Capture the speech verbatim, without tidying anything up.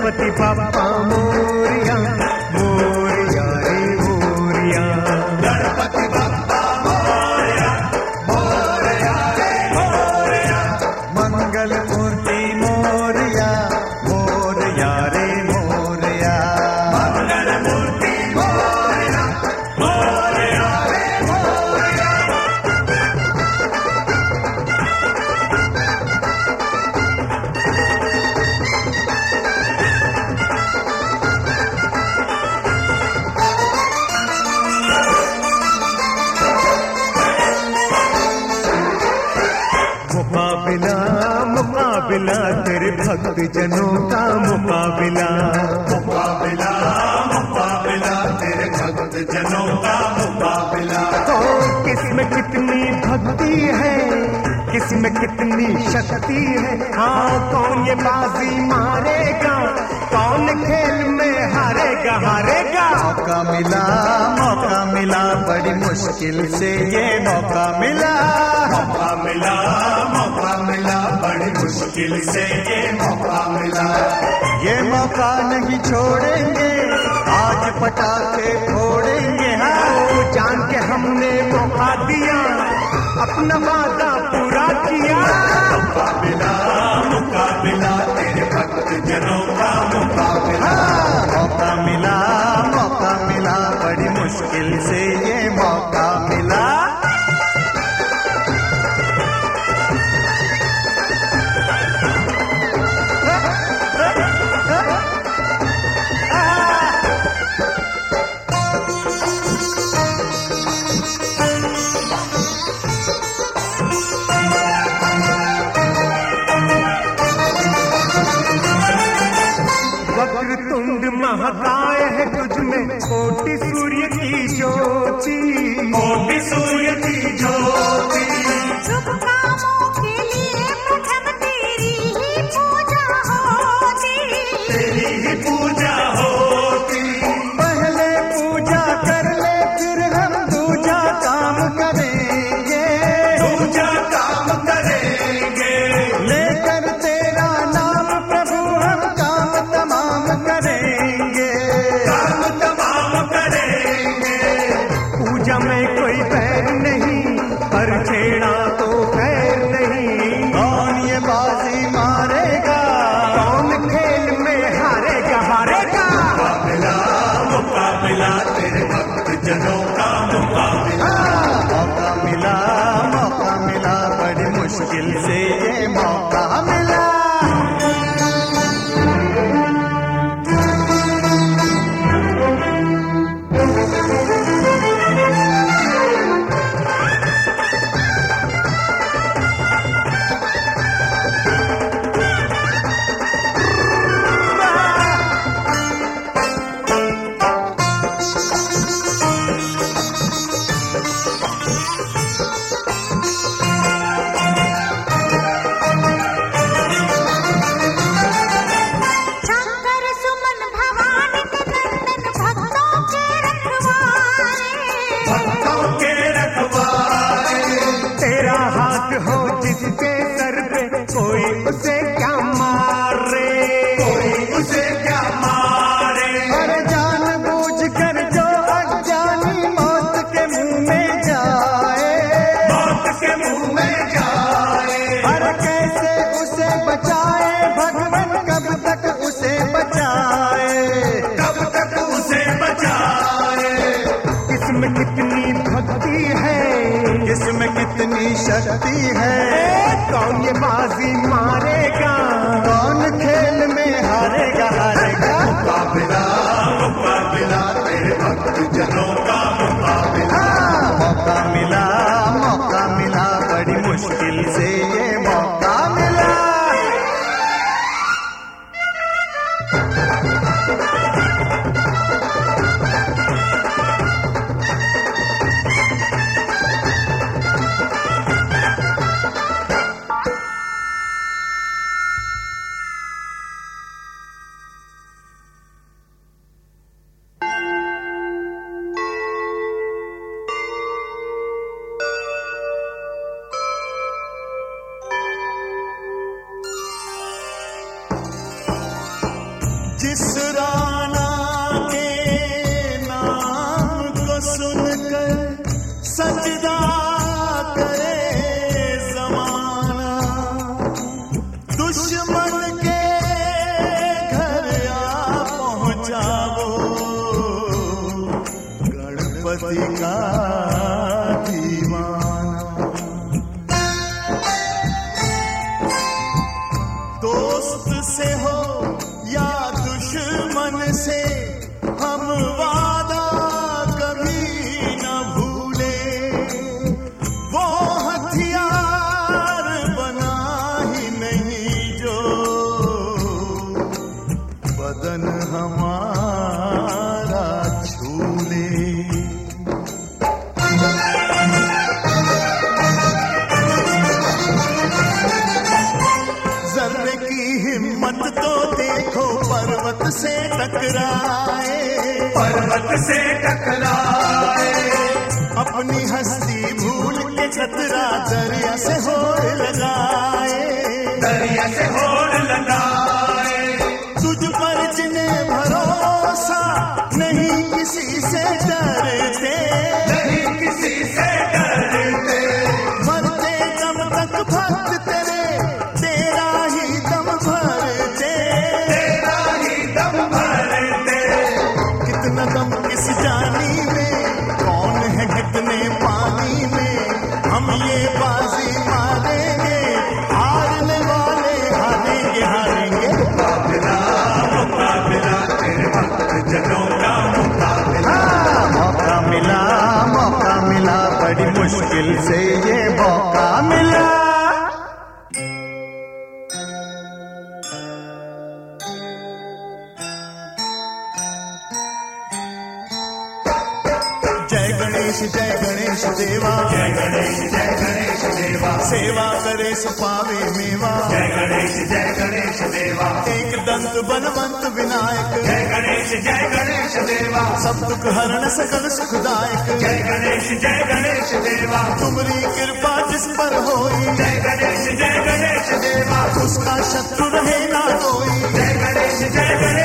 गणपति बाप्पा मोरिया मोरिया रे मोरिया। गणपति बाप्पा मोरिया मोरिया रे मोरिया। मंगल मूर्ति मोरिया मोरिया रे मोरिया। मंगल मूर्ति मोरिया मोरिया रे मोरिया। मुकाबिला मुकाबिला तेरे भक्त जनों का मुकाबिला। मुकाबिला मुकाबिला तेरे भक्त जनों का मुकाबिला। तो किसमें कितनी भक्ति है, किसमें कितनी शक्ति है। हाँ कौन ये बाजी मारेगा, कौन खेल में हारेगा हारेगा। मौका मिला मौका मिला बड़ी मुश्किल से ये मौका मिला। मौका मिला मौका मिला बड़ी मुश्किल से ये मौका मिला। ये मौका नहीं छोड़ेंगे, आज पटाखे फोड़ेंगे। हाँ जान के हमने मौका दिया, अपना वादा पूरा किया। मुकाबिला मुकाबिला तेरे भक्त जनों का मुकाबिला। मौका मिला मौका मिला बड़ी मुश्किल से ये मौका मिला। वक्रतुंड महाकाय है तुझ में कोटि सूर्य की ज्योति। कोटि सूर्य की ज्योति। शुभ कामों के लिए प्रथम तेरी ही पूजा होती। तेरी ही पूजा होती। पहले पूजा कर ले फिर हम दूजा काम करेंगे। दूजा काम करेंगे। लेकर तेरा नाम प्रभु हम काम तमाम करेंगे। काम तमाम करेंगे। पूजा में कोई बैर नहीं, पर छेड़ा तो खैर नहीं। कौन ये बाजी मारेगा, कौन खेल में हारेगा हारेगा। मुकाबिला मुकाबिला तेरे भक्त जनों का मुकाबिला। मौका मिला मौका मिला बड़ी मुश्किल से ये मौका मिला। शंकर सुमन भवानी के नंदन भक्तों के रखवारे। भक्तों के रखवारे। तेरा हाथ हो जिसके सर पे कोई उसे क्या मारे। कोई उसे क्या मारे। पर जान बूझ कर जो अज्ञानी मौत के मुंह में जाए। मौत के मुंह में जाए। पर कैसे उसे बचाए भगवान, कब तक उसे बचाए। कब तक उसे बचाए। किसमें कितनी भक्ति है, किसमें कितनी शक्ति है। कौन ये बाजी मारेगा, कौन खेल में हारेगा हारेगा। मुकाबिला मुकाबिला तेरे भक्त जनों का मुकाबिला। मौका मिला मौका मिला बड़ी मुश्किल से ये मौका मिला। जिस राना के नाम को सुनकर सजदा करे जमाना, दुश्मन के घर आ पहुंचा वो गणपति का दीवाना। दोस्त से हो या दुश्मन से हम वादा कभी न भूले, वो हथियार बना ही नहीं जो बदन हमारा छूले। जर्रे की हिम्मत तो देखो पर्वत से टकराए, पर्वत से टकराए, अपनी हस्ती भूल के खतरा दरिया से होड़ लगाए, दरिया से होड़ लगाए। तुझ पर जिन्हें भरोसा नहीं किसी से डरते, नहीं किसी से डरते, मरते दम तक भक्त तेरे तेरा ही दम भरते, तेरा ही दम भरते। कितना दम किस जानी में, कौन है कितने पानी में, हम ये बाजी मारेंगे, हारने वाले हारेंगे हारेंगे। मुकाबला मुकाबला तेरे भक्त जनों का मुकाबला। हाँ, मौका मिला मौका मिला, बड़ी मुश्किल से ये मौका मिला। जय गणेश जय गणेश देवा, जय गणेश जय गणेश देवा, सेवा करे सो पावे मेवा। जय गणेश जय गणेश देवा, एक दंत बलवंत विनायक, जय गणेश जय गणेश देवा, सब दुख हरण सकल सुखदायक। जय गणेश जय गणेश देवा, तुम्हारी कृपा जिस पर होई, जय गणेश जय गणेश देवा, उसका शत्रु रहे ना कोई। जय गणेश जय गणेश